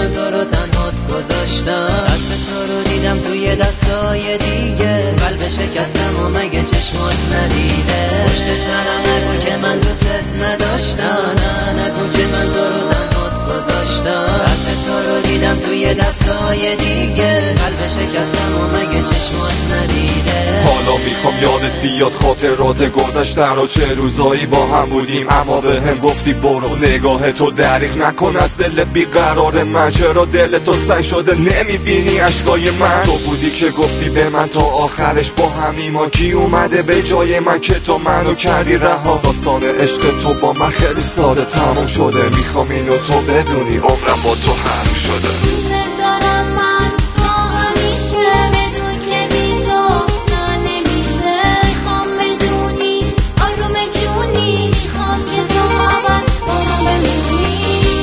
من تو رو تنهات گذاشتم، دست تو رو دیدم توی دستای دیگه، قلب شکستم و مگه چشمات ندیده؟ پشت سرم نگو که من دوست نداشتم، نه نگو که من تو رو تنهات گذاشتم، دست تو رو دیدم توی دستای دیگه، قلب شکستم و مگه چشمات ندیده؟ حالا میخوام یادت بیاد خاطرات گذشته رو، چه روزایی با هم بودیم اما به هم گفتی برو. نگاه تو دریغ نکن از دل بیقرار من، چرا دل تو سنگ شده نمیبینی عشقای من؟ تو بودی که گفتی به من تا آخرش با همیم ما، کی اومده به جای من که تو منو کردی رها؟ داستان عشق تو با من خیلی ساده تموم شده، میخوام اینو تو بدونی عمرم با تو حروم شده. دوست دارم من تو همیشه، بدون که بی تو نه نمیشه. میخوام بدونی آروم جونی، میخوام که تو اول با من بمونی.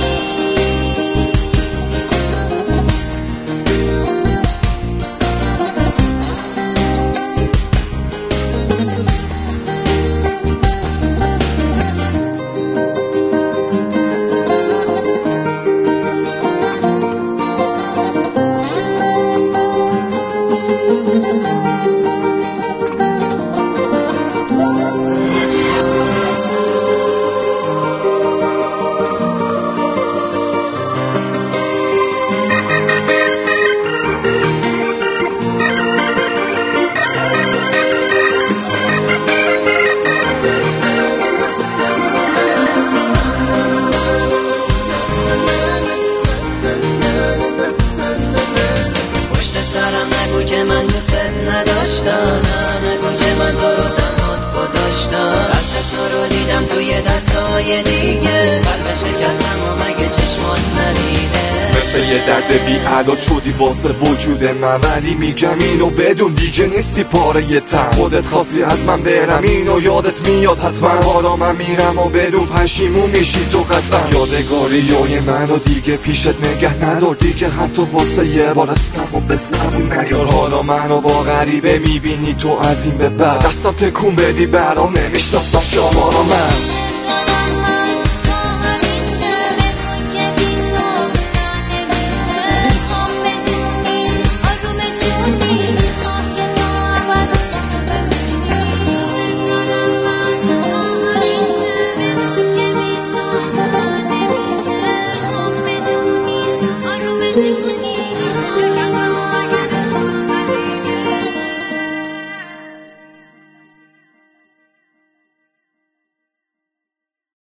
نگو که من دوست نداشتم، نه نگو که من تو رو تنهات گذاشتم، دست تو رو دیدم توی دستای دیگه، قلب شکستم و مگه چشمات ندیده؟ مثل یه درد بی علاج شدی واسه وجود من، ولی میگم اینو بدون دیگه نیستی پاره یه تن. خودت خواستی از من برم اینو یادت میاد حتما، حالا من میرم و بدون پشیمون میشی تو قطعا. یادگاریای منو دیگه پیشت نگه ندار دیگه، حتی واسه یه بار اسممو به زبون نیار. حالا منو با غریبه میبینی تو از این به بعد، دستم تکون بدی برام نمیشناسم شما رو من.